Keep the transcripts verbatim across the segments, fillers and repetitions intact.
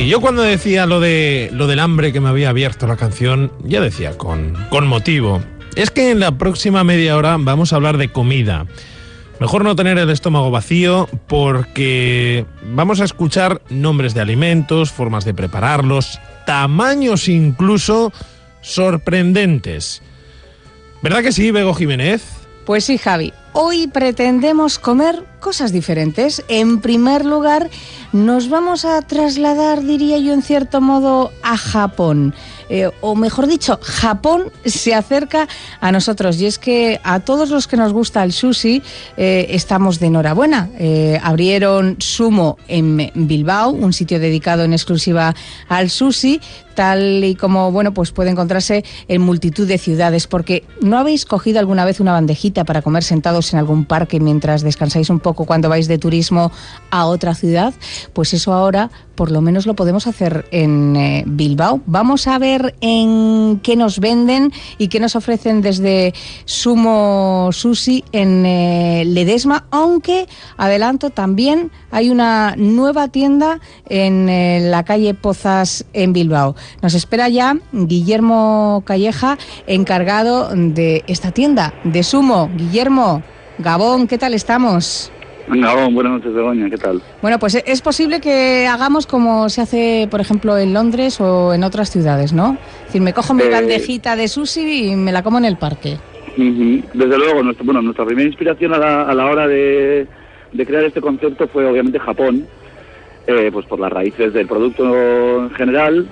Sí, yo cuando decía lo de lo del hambre que me había abierto la canción, ya decía con, con motivo. Es que en la próxima media hora vamos a hablar de comida. Mejor no tener el estómago vacío porque vamos a escuchar nombres de alimentos, formas de prepararlos, tamaños incluso sorprendentes. ¿Verdad que sí, Bego Jiménez? Pues sí, Javi. Hoy pretendemos comer cosas diferentes. En primer lugar, nos vamos a trasladar, diría yo, en cierto modo, a Japón. Eh, o mejor dicho, Japón se acerca a nosotros. Y es que a todos los que nos gusta el sushi eh, estamos de enhorabuena. Eh, abrieron Sumo en Bilbao, un sitio dedicado en exclusiva al sushi, tal y como bueno pues puede encontrarse en multitud de ciudades. Porque ¿no habéis cogido alguna vez una bandejita para comer sentados en algún parque mientras descansáis un poco cuando vais de turismo a otra ciudad? Pues eso ahora por lo menos lo podemos hacer en eh, Bilbao. Vamos a ver en qué nos venden y qué nos ofrecen desde Sumo Sushi en eh, Ledesma, aunque adelanto también hay una nueva tienda en eh, la calle Pozas en Bilbao. Nos espera ya Guillermo Calleja, encargado de esta tienda de Sumo. Guillermo, Gabón, ¿qué tal estamos? Gabón, buenas noches, Begoña, ¿qué tal? Bueno, pues es posible que hagamos como se hace, por ejemplo, en Londres o en otras ciudades, ¿no? Es decir, me cojo mi eh... bandejita de sushi y me la como en el parque. Uh-huh. Desde luego, nuestro, bueno, nuestra primera inspiración a la, a la hora de, de crear este concepto fue obviamente Japón, eh, pues por las raíces del producto en general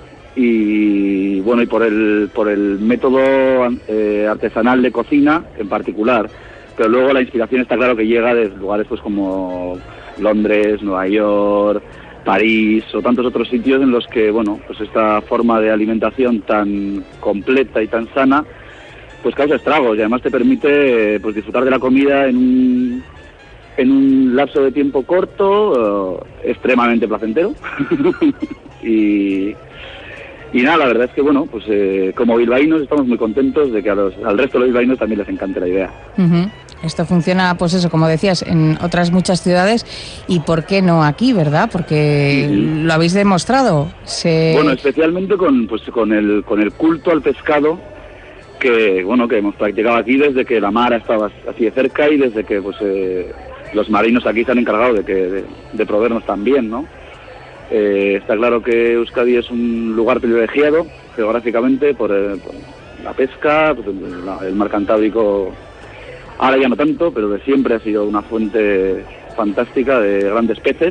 y bueno y por el por el método eh, artesanal de cocina en particular. Pero luego la inspiración está claro que llega de lugares pues como Londres, Nueva York, París o tantos otros sitios en los que, bueno, pues esta forma de alimentación tan completa y tan sana pues causa estragos y además te permite pues disfrutar de la comida en un, en un lapso de tiempo corto, uh, extremadamente placentero. y... Y nada, la verdad es que, bueno, pues eh, como bilbaínos estamos muy contentos de que a los, al resto de los bilbaínos también les encante la idea. Uh-huh. Esto funciona, pues eso, como decías, en otras muchas ciudades y ¿por qué no aquí, verdad? Porque uh-huh. lo habéis demostrado. Se... Bueno, especialmente con, pues, con, el, con el culto al pescado que, bueno, que hemos practicado aquí desde que la mar estaba así de cerca y desde que pues eh, los marinos aquí se han encargado de, que, de, de proveernos también, ¿no? Eh, está claro que Euskadi es un lugar privilegiado geográficamente por, eh, por la pesca, pues el, el mar Cantábrico ahora ya no tanto, pero de siempre ha sido una fuente fantástica de grandes peces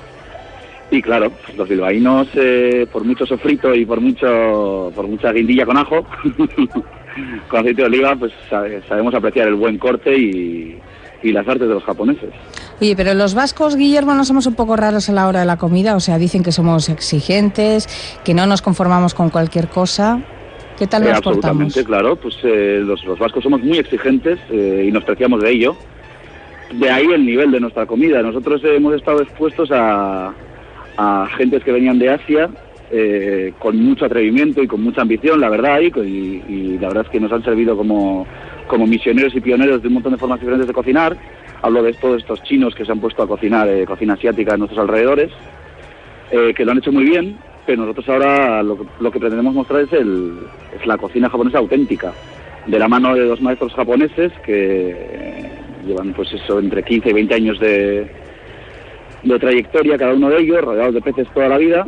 y claro, pues los bilbaínos eh, por mucho sofrito y por mucho por mucha guindilla con ajo con aceite de oliva pues sabe, sabemos apreciar el buen corte y, y las artes de los japoneses. Oye, pero los vascos, Guillermo, ¿no somos un poco raros a la hora de la comida? O sea, dicen que somos exigentes, que no nos conformamos con cualquier cosa. ¿Qué tal nos eh, absolutamente, portamos? Claro, pues eh, los, los vascos somos muy exigentes eh, y nos preciamos de ello. De ahí el nivel de nuestra comida. Nosotros eh, hemos estado expuestos a, a gentes que venían de Asia eh, con mucho atrevimiento y con mucha ambición, la verdad, y, y, y la verdad es que nos han servido como, como misioneros y pioneros de un montón de formas diferentes de cocinar. Hablo de todos estos chinos que se han puesto a cocinar eh, cocina asiática en nuestros alrededores, eh, que lo han hecho muy bien, pero nosotros ahora lo que, lo que pretendemos mostrar es, el, es la cocina japonesa auténtica, de la mano de dos maestros japoneses que eh, llevan pues eso entre quince y veinte años de, de trayectoria cada uno de ellos, rodeados de peces toda la vida.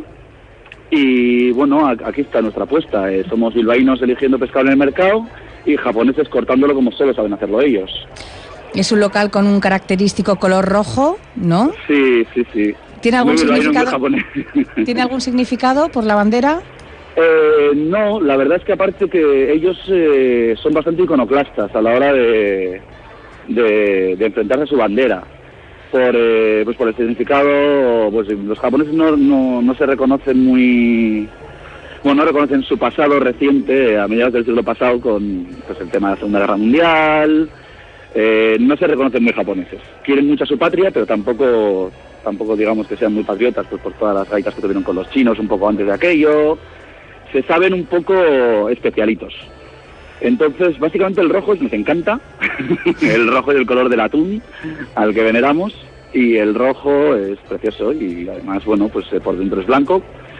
Y bueno, aquí está nuestra apuesta, eh, somos bilbaínos eligiendo pescado en el mercado y japoneses cortándolo como solo saben hacerlo ellos. Es un local con un característico color rojo, ¿no? Sí, sí, sí. ¿Tiene algún significado? ¿Tiene algún significado por la bandera? Eh, no, la verdad es que aparte que ellos eh, son bastante iconoclastas a la hora de, de, de enfrentarse a su bandera. Por, eh, pues por el significado, pues los japoneses no, no, no se reconocen muy... Bueno, no reconocen su pasado reciente, a mediados del siglo pasado, con pues, el tema de la Segunda Guerra Mundial. Eh, no se reconocen muy japoneses. Quieren mucho a su patria, pero tampoco, tampoco digamos que sean muy patriotas, pues por todas las gaitas que tuvieron con los chinos un poco antes de aquello. Se saben un poco especialitos. Entonces, básicamente el rojo nos encanta. El rojo es el color del atún, al que veneramos, y el rojo es precioso y además, bueno, pues por dentro es blanco.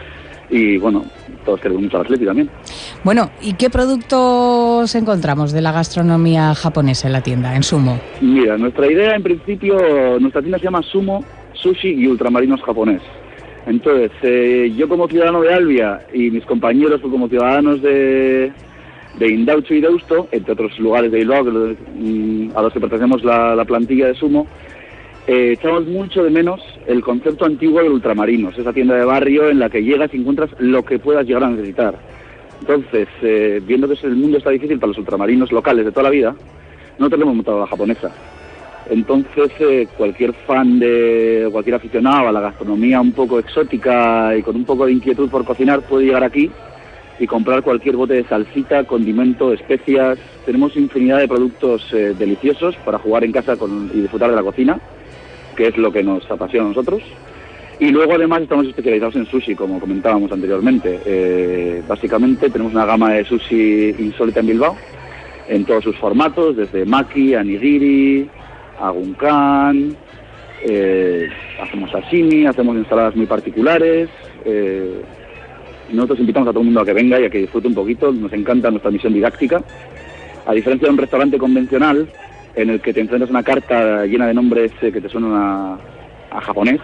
y bueno, todos queremos mucho al Atleti también. Bueno, ¿y qué productos encontramos de la gastronomía japonesa en la tienda, en Sumo? Mira, nuestra idea en principio, nuestra tienda se llama Sumo, Sushi y Ultramarinos Japonés. Entonces, eh, yo como ciudadano de Albia y mis compañeros como ciudadanos de, de Indaucho y Deusto, entre otros lugares de Bilbao, que lo, a los que pertenecemos la, la plantilla de Sumo, eh, echamos mucho de menos el concepto antiguo de Ultramarinos, esa tienda de barrio en la que llegas y encuentras lo que puedas llegar a necesitar. Entonces, eh, viendo que el mundo está difícil para los ultramarinos locales de toda la vida, no tenemos montado la japonesa. Entonces, eh, cualquier fan de, cualquier aficionado a la gastronomía un poco exótica y con un poco de inquietud por cocinar puede llegar aquí y comprar cualquier bote de salsita, condimento, especias. Tenemos infinidad de productos eh, deliciosos para jugar en casa con, y disfrutar de la cocina, que es lo que nos apasiona a nosotros. Y luego además estamos especializados en sushi, como comentábamos anteriormente. Eh, básicamente tenemos una gama de sushi insólita en Bilbao, en todos sus formatos, desde maki, a nigiri, a gunkan, eh, hacemos sashimi, hacemos ensaladas muy particulares. Eh, nosotros invitamos a todo el mundo a que venga y a que disfrute un poquito. Nos encanta nuestra misión didáctica. A diferencia de un restaurante convencional, en el que te enfrentas a una carta llena de nombres eh, que te suenan a, a japonés,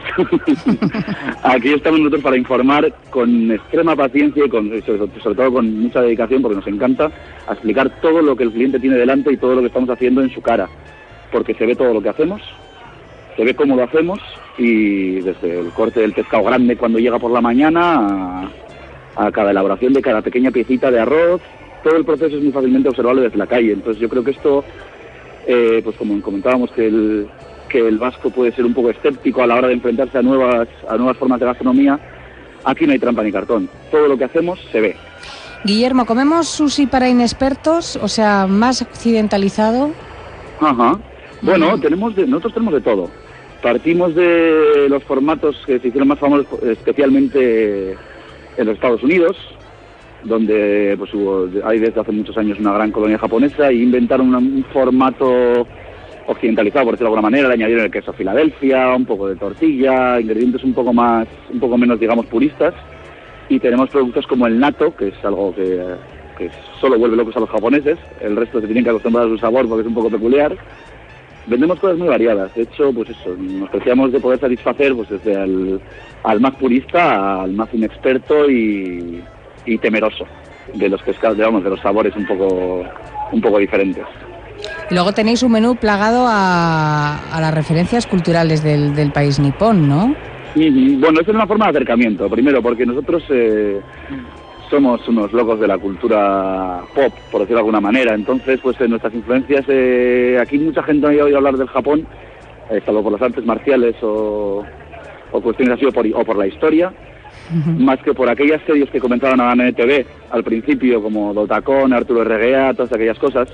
aquí estamos nosotros para informar con extrema paciencia y con, sobre, sobre todo con mucha dedicación, porque nos encanta a explicar todo lo que el cliente tiene delante y todo lo que estamos haciendo en su cara, porque se ve todo lo que hacemos, se ve cómo lo hacemos, y desde el corte del pescado grande cuando llega por la mañana a, a cada elaboración de cada pequeña piecita de arroz, todo el proceso es muy fácilmente observable desde la calle. Entonces yo creo que esto, eh, pues como comentábamos que el, que el vasco puede ser un poco escéptico a la hora de enfrentarse a nuevas, a nuevas formas de gastronomía, aquí no hay trampa ni cartón, todo lo que hacemos se ve. Guillermo, ¿comemos sushi para inexpertos? O sea, más occidentalizado. Ajá. Bueno, tenemos de, nosotros tenemos de todo. Partimos de los formatos que se hicieron más famosos especialmente en los Estados Unidos, donde pues hubo, hay desde hace muchos años una gran colonia japonesa, y inventaron una, un formato occidentalizado, por decirlo de alguna manera. Le añadieron el queso Filadelfia, un poco de tortilla, ingredientes un poco más, un poco menos, digamos, puristas. Y tenemos productos como el natto, que es algo que, que solo vuelve locos a los japoneses. El resto se tienen que acostumbrar a su sabor porque es un poco peculiar. Vendemos cosas muy variadas. De hecho, pues eso, nos preciamos de poder satisfacer pues desde al, al más purista al más inexperto y, y temeroso de los pescados, digamos, de los sabores un poco, un poco diferentes. Luego tenéis un menú plagado a, a las referencias culturales del, del país nipón, ¿no? Y, bueno, eso es una forma de acercamiento. Primero, porque nosotros eh, somos unos locos de la cultura pop, por decirlo de alguna manera. Entonces, pues en nuestras influencias, eh, aquí mucha gente no ha oído hablar del Japón, eh, salvo por las artes marciales o, o cuestiones así, o por, o por la historia, uh-huh. más que por aquellas series que comenzaban a N T V al principio, como Dotacón, Arturo Erreguea, todas aquellas cosas.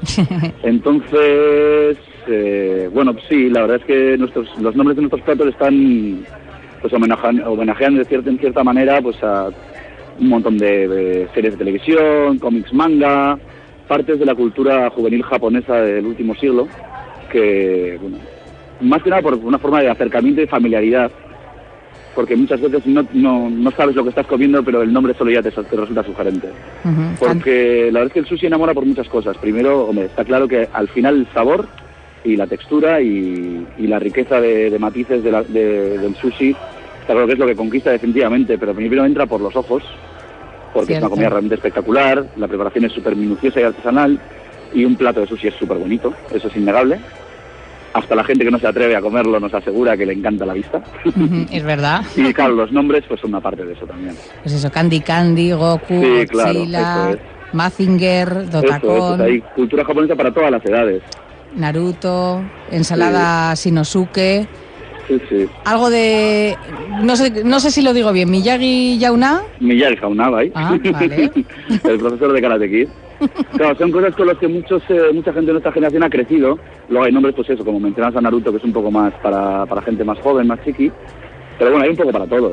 Entonces, eh, bueno, sí, la verdad es que nuestros, los nombres de nuestros platos están, pues homenajean, homenajean de cierta, en cierta manera, pues a un montón de, de series de televisión, cómics, manga, partes de la cultura juvenil japonesa del último siglo, que, bueno, más que nada por una forma de acercamiento y familiaridad, porque muchas veces no, no, no sabes lo que estás comiendo, pero el nombre solo ya te, te resulta sugerente. Uh-huh. Porque la verdad es que el sushi enamora por muchas cosas. Primero, hombre, está claro que al final el sabor y la textura y, y la riqueza de, de matices de la, de, del sushi, está claro que es lo que conquista definitivamente, pero primero entra por los ojos, porque Cierto. Es una comida realmente espectacular, la preparación es súper minuciosa y artesanal, y un plato de sushi es súper bonito, eso es innegable. Hasta la gente que no se atreve a comerlo nos asegura que le encanta la vista. Es verdad. Y claro, los nombres pues son una parte de eso también. Pues eso, Candy Candy, Goku, sí, claro, Godzilla, es. Mazinger, Dotacón... Eso, eso, hay cultura japonesa para todas las edades. Naruto, ensalada sí. Shinosuke... Sí, sí. Algo de... No sé, no sé si lo digo bien, Miyagi Yauna. Miyagi Yauna, ¿vale? Ah, vale. El profesor de Karate Kid. Claro, son cosas con las que muchos, eh, mucha gente de nuestra generación ha crecido. Luego hay nombres, pues eso, como mencionas a Naruto, que es un poco más para, para gente más joven, más chiqui. Pero bueno, hay un poco para todos.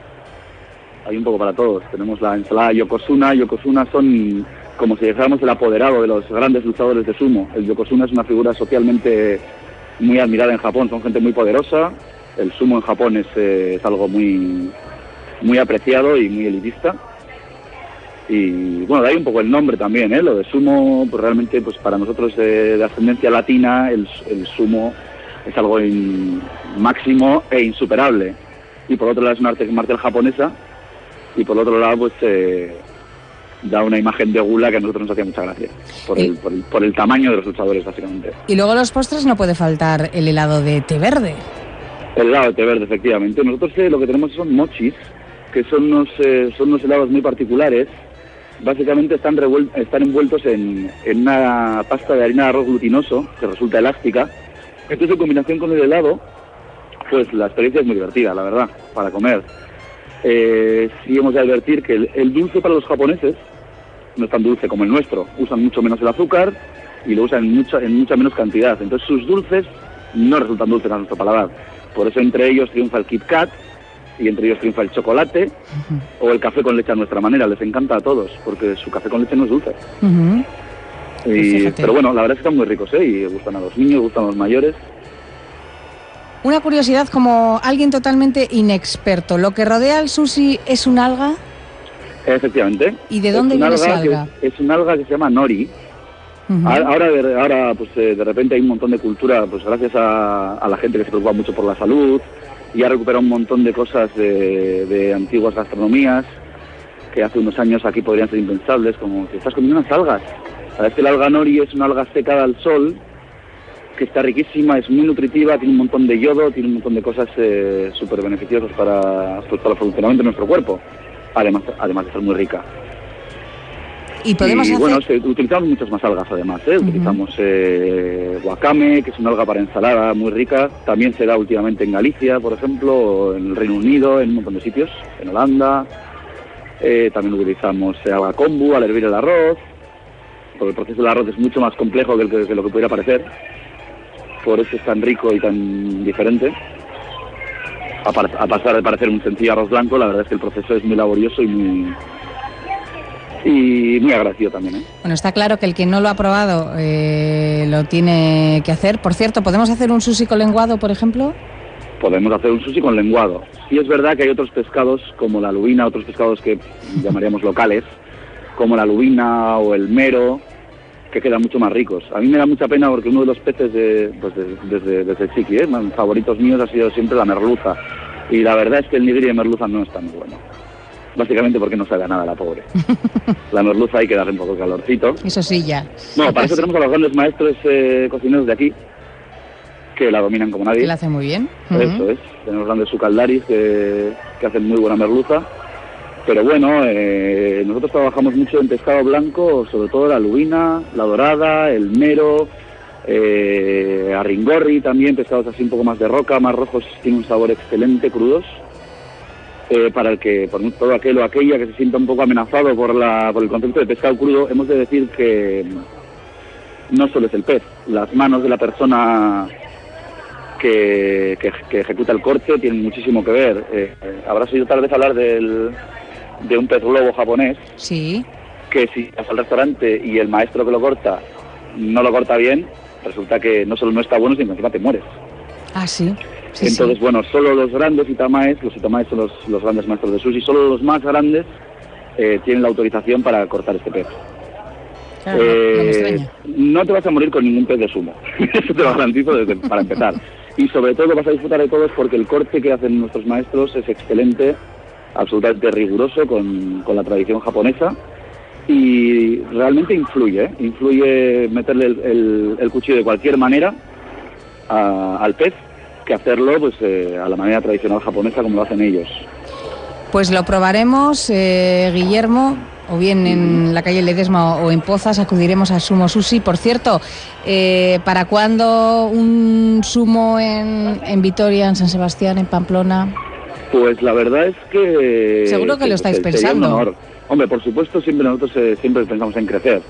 Hay un poco para todos. Tenemos la ensalada Yokozuna. Yokozuna son como si dijéramos el apoderado de los grandes luchadores de sumo. El Yokozuna es una figura socialmente muy admirada en Japón. Son gente muy poderosa. El sumo en Japón es, eh, es algo muy muy apreciado y muy elitista. Y bueno, de ahí un poco el nombre también, ¿eh? Lo de sumo, pues realmente pues para nosotros de, de ascendencia latina, el, el sumo es algo in, máximo e insuperable. Y por otro lado es una arte marcial japonesa, y por otro lado pues eh, da una imagen de gula que a nosotros nos hacía mucha gracia, por el, por, el, por el tamaño de los luchadores básicamente. Y luego los postres no puede faltar el helado de té verde. El helado de té verde, efectivamente. Nosotros eh, lo que tenemos son mochis, que son unos, eh, son unos helados muy particulares. Básicamente están, revuel- están envueltos en, en una pasta de harina de arroz glutinoso, que resulta elástica. Entonces, en combinación con el helado, pues la experiencia es muy divertida, la verdad, para comer. Eh, sí hemos de advertir que el, el dulce para los japoneses no es tan dulce como el nuestro. Usan mucho menos el azúcar y lo usan en mucha, en mucha menos cantidad. Entonces, sus dulces no resultan dulces a nuestro paladar. Por eso entre ellos triunfa el Kit Kat, y entre ellos triunfa el chocolate uh-huh. o el café con leche a nuestra manera. Les encanta a todos, porque su café con leche no es dulce. Uh-huh. Y, pues pero bueno, la verdad es que están muy ricos, ¿eh? Y gustan a los niños, gustan a los mayores. Una curiosidad como alguien totalmente inexperto. ¿Lo que rodea al sushi es un alga? Efectivamente. ¿Y de dónde viene esa alga? Que es, es un alga que se llama nori. Uh-huh. Ahora, ahora pues de repente hay un montón de cultura, pues gracias a, a la gente que se preocupa mucho por la salud, y ha recuperado un montón de cosas de, de antiguas gastronomías que hace unos años aquí podrían ser impensables, como que estás comiendo unas algas. Sabes que el alga nori es una alga secada al sol, que está riquísima, es muy nutritiva, tiene un montón de yodo, tiene un montón de cosas eh, súper beneficiosas para, pues, para el funcionamiento de nuestro cuerpo, además, además de ser muy rica. Y podemos y, hacer... bueno, se, utilizamos muchas más algas además, ¿eh? Uh-huh. Utilizamos eh, wakame, que es una alga para ensalada muy rica. También se da últimamente en Galicia, por ejemplo, o en el Reino Unido, en un montón de sitios, en Holanda. Eh, también utilizamos eh, alga kombu al hervir el arroz, porque el proceso del arroz es mucho más complejo que, el que, que lo que pudiera parecer. Por eso es tan rico y tan diferente. A, par, a pasar de parecer un sencillo arroz blanco, la verdad es que el proceso es muy laborioso y muy... y muy agradecido también, ¿eh? Bueno, está claro que el que no lo ha probado eh, lo tiene que hacer. Por cierto, ¿podemos hacer un sushi con lenguado, por ejemplo? Podemos hacer un sushi con lenguado. Sí es verdad que hay otros pescados, como la lubina, otros pescados que llamaríamos locales, como la lubina o el mero, que quedan mucho más ricos. A mí me da mucha pena porque uno de los peces de, pues de, desde, desde chiqui, ¿eh? Mis favoritos míos ha sido siempre la merluza. Y la verdad es que el nigiri de merluza no está muy bueno. Básicamente porque no sabe a nada la pobre. La merluza hay que darle un poco de calorcito. Eso sí, ya. Bueno, para eso tenemos a los grandes maestros eh, cocineros de aquí, que la dominan como nadie. Que la hacen muy bien. Eso uh-huh. es. Tenemos grandes sucaldaris que, que hacen muy buena merluza. Pero bueno, eh, nosotros trabajamos mucho en pescado blanco, sobre todo la lubina, la dorada, el mero, eh, arringorri también, pescados así un poco más de roca, más rojos, tienen un sabor excelente, crudos. Eh, para el que, por todo aquel o aquella que se sienta un poco amenazado por, la, por el concepto de pescado crudo, hemos de decir que no solo es el pez, las manos de la persona que, que, que ejecuta el corte tienen muchísimo que ver. Eh, habrás oído tal vez hablar del, de un pez globo japonés, sí, que si vas al restaurante y el maestro que lo corta no lo corta bien, resulta que no solo no está bueno, sino que encima te mueres. Ah, sí. Sí, Entonces, sí. bueno, solo los grandes itamaes, los itamaes son los, los grandes maestros de sushi, solo los más grandes eh, tienen la autorización para cortar este pez. Claro, eh, no, me extraña. No te vas a morir con ningún pez de sumo, eso te lo garantizo desde, para empezar. Y sobre todo vas a disfrutar de todos porque el corte que hacen nuestros maestros es excelente, absolutamente riguroso con, con la tradición japonesa, y realmente influye, ¿eh? influye meterle el, el, el cuchillo de cualquier manera a, al pez, que hacerlo pues eh, a la manera tradicional japonesa como lo hacen ellos. Pues lo probaremos, eh, Guillermo, o bien en la calle Ledesma o en Pozas, acudiremos a Sumo Sushi. Por cierto, eh, ¿para cuándo un sumo en, en Vitoria, en San Sebastián, en Pamplona? Pues la verdad es que... Seguro que, que lo estáis que, pensando. Un honor. Hombre, por supuesto, siempre nosotros eh, siempre pensamos en crecer.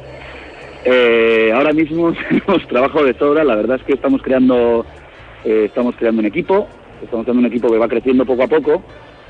Eh, ahora mismo tenemos trabajo de sobra, la verdad es que estamos creando... Eh, estamos creando un equipo, estamos creando un equipo que va creciendo poco a poco,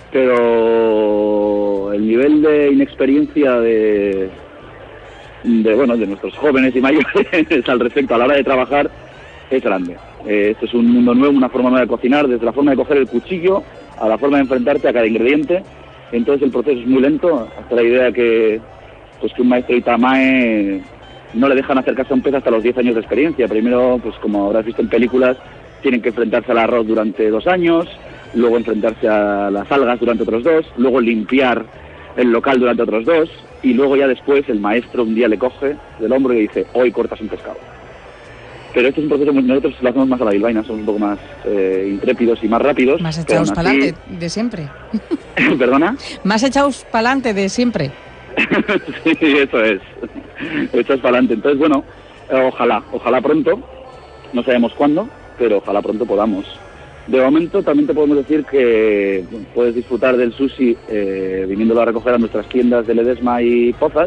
pero el nivel de inexperiencia de, de bueno de nuestros jóvenes y mayores al respecto a la hora de trabajar es grande. Eh, esto es un mundo nuevo, una forma nueva de cocinar, desde la forma de coger el cuchillo a la forma de enfrentarte a cada ingrediente, Entonces el proceso es muy lento, hasta la idea que, pues, que un maestro Itamae no le dejan acercarse a un pez hasta los diez años de experiencia. Primero, pues como habrás visto en películas, tienen que enfrentarse al arroz durante dos años, luego enfrentarse a las algas durante otros dos, luego limpiar el local durante otros dos, y luego ya después el maestro un día le coge del hombro y le dice, hoy cortas un pescado. Pero este es un proceso muy... Nosotros lo hacemos más a la bilbaína, somos un poco más eh, intrépidos y más rápidos. Más echados para adelante de siempre. ¿Perdona? Más echados para adelante de siempre. Sí, eso es. Echados para adelante. Entonces, bueno, ojalá, ojalá pronto, no sabemos cuándo, pero ojalá pronto podamos. De momento también te podemos decir que puedes disfrutar del sushi eh, viniéndolo a recoger a nuestras tiendas de Ledesma y Pozas,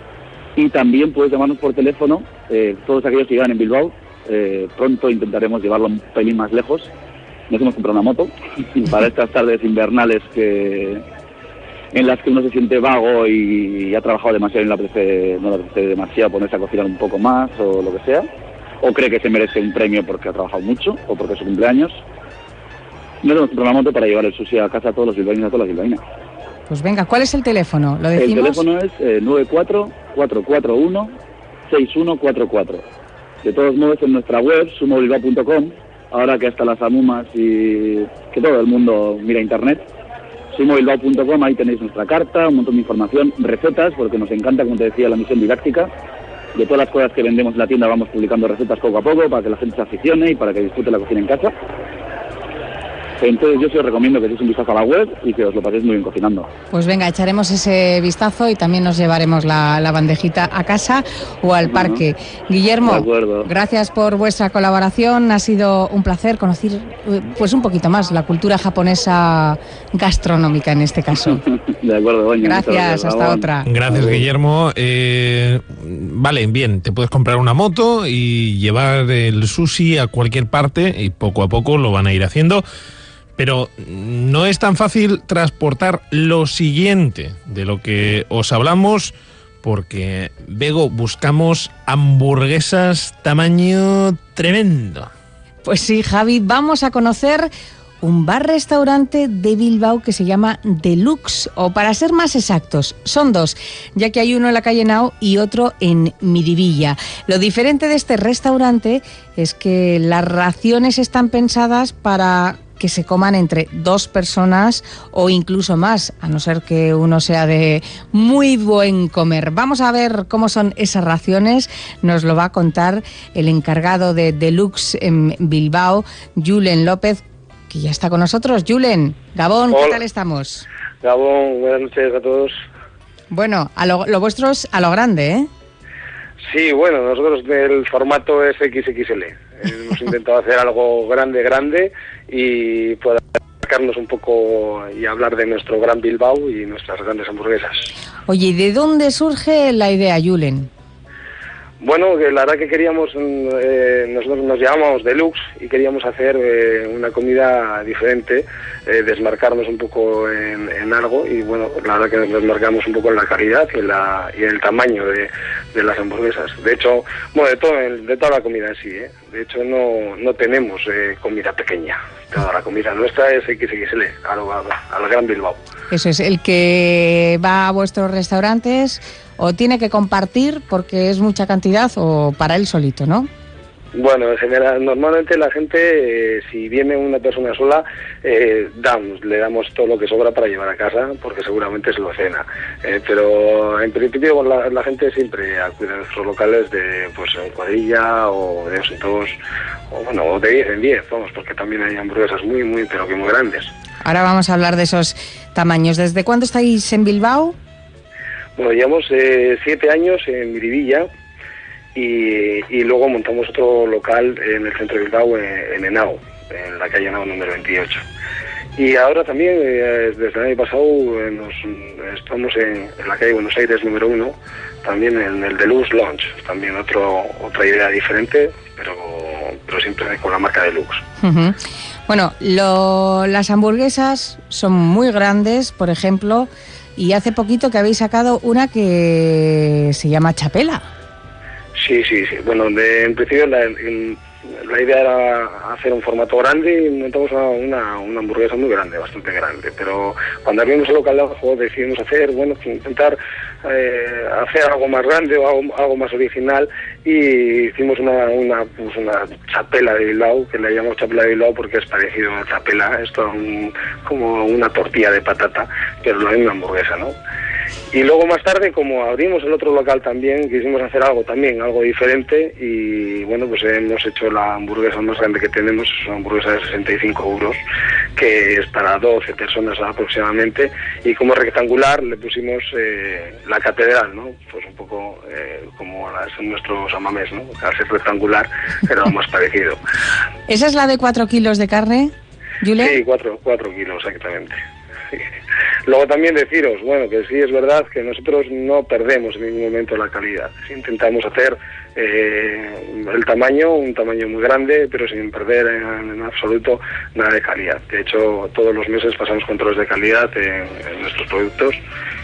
y también puedes llamarnos por teléfono, eh, todos aquellos que llegan en Bilbao. Eh, pronto intentaremos llevarlo un pelín más lejos. Nos hemos comprado una moto para estas tardes invernales que en las que uno se siente vago y, y ha trabajado demasiado y no le apetece, no le apetece demasiado ponerse a cocinar un poco más o lo que sea, o cree que se merece un premio porque ha trabajado mucho o porque es su cumpleaños. Nos hemos comprado una moto para llevar el sushi a casa a todos los bilbaínos, a todas las bilbaínas. Pues venga, ¿cuál es el teléfono? ¿Lo decimos? El teléfono es eh, nueve cuatro cuatro cuatro uno seis uno cuatro cuatro. De todos modos, en nuestra web, sumobilbao punto com, ahora que hasta las amumas y que todo el mundo mira internet, sumobilbao punto com, ahí tenéis nuestra carta, un montón de información, recetas, porque nos encanta, como te decía, la misión didáctica. De todas las cosas que vendemos en la tienda vamos publicando recetas poco a poco para que la gente se aficione y para que disfrute la cocina en casa. Entonces yo sí os recomiendo que echéis un vistazo a la web y que os lo paséis muy bien cocinando. Pues venga, echaremos ese vistazo y también nos llevaremos la, la bandejita a casa o al Bueno, parque. Guillermo, de acuerdo. Gracias por vuestra colaboración. Ha sido un placer conocer pues un poquito más la cultura japonesa gastronómica en este caso. De acuerdo, doña. Gracias, hasta Ramón. otra. Gracias, Guillermo. Eh, vale, bien, te puedes comprar una moto y llevar el sushi a cualquier parte y poco a poco lo van a ir haciendo. Pero no es tan fácil transportar lo siguiente de lo que os hablamos, porque, Bego, buscamos hamburguesas tamaño tremendo. Pues sí, Javi, vamos a conocer un bar-restaurante de Bilbao que se llama Deluxe, o para ser más exactos, son dos, ya que hay uno en la calle Nao y otro en Miribilla. Lo diferente de este restaurante es que las raciones están pensadas para que se coman entre dos personas o incluso más, a no ser que uno sea de muy buen comer. Vamos a ver cómo son esas raciones. Nos lo va a contar el encargado de Deluxe en Bilbao, Julen López, que ya está con nosotros. Julen, Gabón, Hola. ¿Qué tal estamos? Gabón, buenas noches a todos. Bueno, a lo, lo vuestro es a lo grande, ¿eh? Sí, bueno, nosotros el formato es equis equis ele. Hemos intentado hacer algo grande, grande y poder acercarnos un poco y hablar de nuestro gran Bilbao y nuestras grandes hamburguesas. Oye, ¿y de dónde surge la idea, Julen? Bueno, que la verdad que queríamos, eh, nosotros nos llamamos Deluxe y queríamos hacer eh, una comida diferente, eh, desmarcarnos un poco en, en algo y bueno, la verdad que nos desmarcamos un poco en la calidad y en, la, y en el tamaño de, de las hamburguesas. De hecho, bueno, de, todo, de toda la comida en sí, ¿eh? De hecho no, no tenemos eh, comida pequeña, toda la comida nuestra es equis equis ele, al, al Gran Bilbao. Eso es, el que va a vuestros restaurantes o tiene que compartir porque es mucha cantidad o para él solito, ¿no? Bueno, en general, normalmente la gente, eh, si viene una persona sola, eh, damos, le damos todo lo que sobra para llevar a casa, porque seguramente se lo cena. Eh, pero en principio la, la gente siempre acude a nuestros locales de, pues, en cuadrilla o de dos en dos, o bueno, o de diez en diez, vamos, porque también hay hamburguesas muy, muy, pero que muy grandes. Ahora vamos a hablar de esos tamaños. ¿Desde cuándo estáis en Bilbao? Bueno, llevamos eh, siete años en Miribilla y, y luego montamos otro local en el centro de Bilbao, en, en Henao, en la calle Henao número veintiocho. Y ahora también, eh, desde el año pasado, eh, nos, estamos en, en la calle Buenos Aires número uno, también en el Deluxe Lounge, también otro, otra idea diferente, pero, pero siempre con la marca Deluxe. Uh-huh. Bueno, lo, las hamburguesas son muy grandes, por ejemplo, y hace poquito que habéis sacado una que se llama Chapela. Sí, sí, sí. Bueno, de, en principio la, el, la idea era hacer un formato grande y montamos una, una, una hamburguesa muy grande, bastante grande, pero cuando abrimos el local de abajo decidimos hacer, bueno, intentar eh, hacer algo más grande o algo, algo más original, y hicimos una, una, pues una chapela de Bilbao, que le llamamos chapela de Bilbao porque es parecido a chapela, esto un, como una tortilla de patata, pero no es una hamburguesa, ¿no? Y luego más tarde, como abrimos el otro local también, quisimos hacer algo también, algo diferente, y bueno, pues hemos hecho la hamburguesa más grande que tenemos, es una hamburguesa de sesenta y cinco euros, que es para doce personas aproximadamente, y como rectangular le pusimos eh, la catedral, ¿no? Pues un poco eh, como las, nuestros amamés, ¿no? Al ser rectangular era lo más parecido. ¿Esa es la de cuatro kilos de carne, Julen? Sí, cuatro, cuatro kilos exactamente. Sí. Luego también deciros, bueno, que sí es verdad que nosotros no perdemos en ningún momento la calidad. Sí, intentamos hacer eh, el tamaño, un tamaño muy grande, pero sin perder en, en absoluto nada de calidad. De hecho, todos los meses pasamos controles de calidad en, en nuestros productos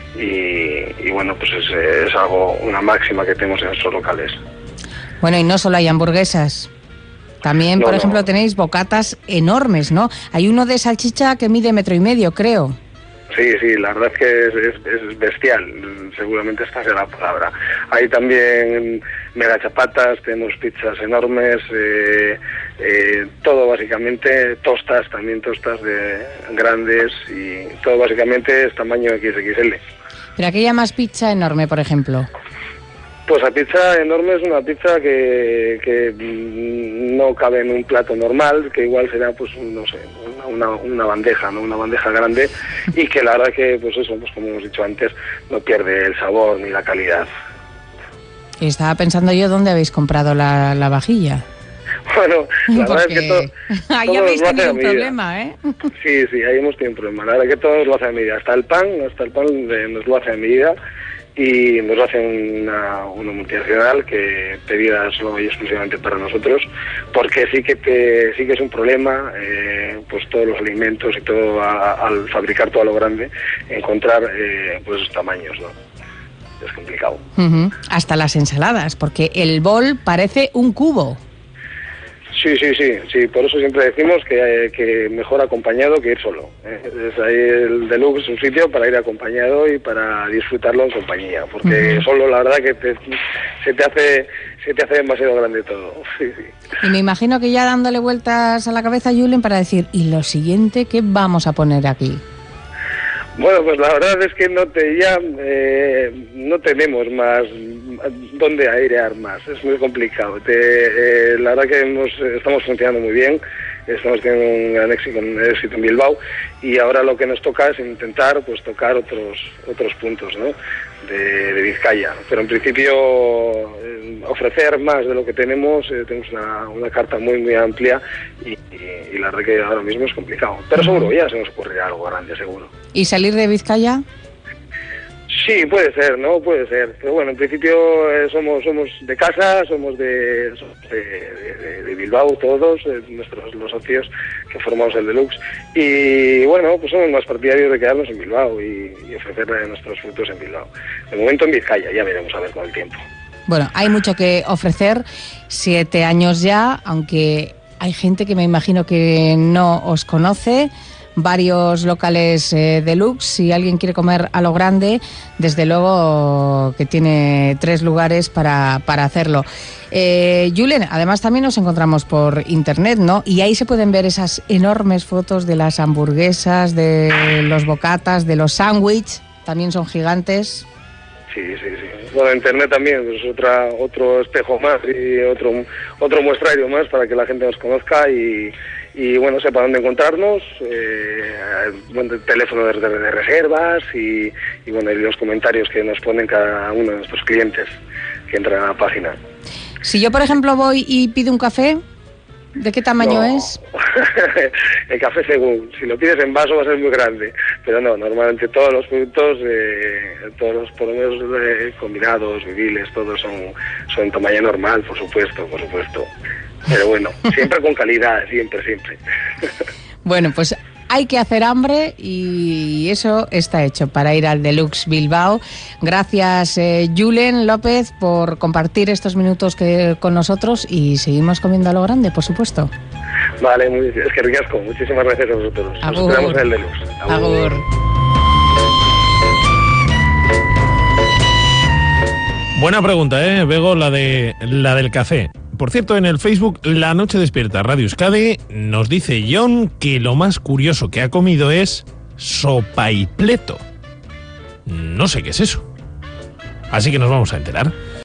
y, y bueno, pues es, es algo, una máxima que tenemos en nuestros locales. Bueno, y no solo hay hamburguesas. También, no, por no. ejemplo, tenéis bocatas enormes, ¿no? Hay uno de salchicha que mide metro y medio, creo. Sí, sí, la verdad es que es, es, es bestial, seguramente esta será la palabra. Hay también mega chapatas, tenemos pizzas enormes, eh, eh, todo básicamente, tostas, también tostas de grandes, y todo básicamente es tamaño equis equis ele. Pero aquí llamas pizza enorme, por ejemplo. Pues la pizza enorme es una pizza que, que no cabe en un plato normal, que igual será, pues, no sé, una, una bandeja, ¿no? Una bandeja grande, y que la verdad que, pues eso, pues como hemos dicho antes, no pierde el sabor ni la calidad. Estaba pensando yo dónde habéis comprado la, la vajilla. Bueno, la Porque verdad es que todo, ahí todo habéis lo hace tenido a un medida. problema, ¿eh? Sí, sí, ahí hemos tenido un problema. La verdad que todo lo hace a medida. Hasta el pan, hasta el pan eh, nos lo hace a medida. Y nos lo hace una, una multinacional que pedida solo y exclusivamente para nosotros, porque sí que te, sí que es un problema, eh, pues todos los alimentos y todo a, al fabricar todo a lo grande, encontrar eh, pues esos tamaños, ¿no? Es complicado. Uh-huh. Hasta las ensaladas, porque el bol parece un cubo. Sí, sí, sí, sí, por eso siempre decimos que, eh, que mejor acompañado que ir solo. ¿eh? Es ahí el Deluxe, un sitio para ir acompañado y para disfrutarlo en compañía, porque uh-huh. solo la verdad que te, se te hace se te hace demasiado grande todo. Sí, sí. Y me imagino que ya dándole vueltas a la cabeza, Julen, para decir, ¿y lo siguiente qué vamos a poner aquí? Bueno, pues la verdad es que no te ya eh, no tenemos más dónde airear más, es muy complicado. Te, eh, la verdad que hemos, estamos funcionando muy bien, estamos teniendo un gran éxito, un éxito en Bilbao, y ahora lo que nos toca es intentar pues tocar otros otros puntos, ¿no? de, de Vizcaya, pero en principio eh, ofrecer más de lo que tenemos, eh, tenemos una, una carta muy muy amplia y, y, y la verdad que ahora mismo es complicado, pero seguro ya se nos ocurrirá algo grande, seguro. ¿Y salir de Vizcaya? Sí, puede ser, ¿no? Puede ser. Pero bueno, en principio eh, somos somos de casa, somos de, de, de, de Bilbao todos, eh, nuestros los socios que formamos el Deluxe. Y bueno, pues somos más partidarios de quedarnos en Bilbao y, y ofrecerle nuestros frutos en Bilbao. De momento en Vizcaya, ya veremos a ver con el tiempo. Bueno, hay mucho que ofrecer, siete años ya, aunque hay gente que me imagino que no os conoce. Varios locales eh, deluxe, si alguien quiere comer a lo grande, desde luego que tiene tres lugares para, para hacerlo. Eh, Julen, además también nos encontramos por internet, ¿no? Y ahí se pueden ver esas enormes fotos de las hamburguesas, de los bocatas, de los sándwiches, también son gigantes. Sí, sí, sí. Bueno, internet también es pues otra otro espejo más y otro otro muestrario más para que la gente nos conozca y y bueno, sepa dónde encontrarnos, eh, bueno, el teléfono de, de, de reservas y, y bueno, y los comentarios que nos ponen cada uno de nuestros clientes que entran a la página. Si yo, por ejemplo, voy y pido un café, ¿de qué tamaño no. es? El café según, si lo pides en vaso va a ser muy grande, pero no, normalmente todos los productos, eh, todos los por lo menos eh, combinados, viviles, todos son, son tamaño normal, por supuesto, por supuesto. Pero bueno, siempre con calidad, siempre, siempre. Bueno, pues hay que hacer hambre y eso está hecho para ir al Deluxe Bilbao. Gracias, eh, Julen López, por compartir estos minutos que, con nosotros, y seguimos comiendo a lo grande, por supuesto. Vale, muy, es que ricasco. Muchísimas gracias a vosotros. Nos Agur. esperamos en el Deluxe. Agur. Agur. Buena pregunta, ¿eh, Bego? La, de, la del café. Por cierto, en el Facebook La Noche Despierta Radio Euskadi nos dice John que lo más curioso que ha comido es sopaipleto. No sé qué es eso. Así que nos vamos a enterar.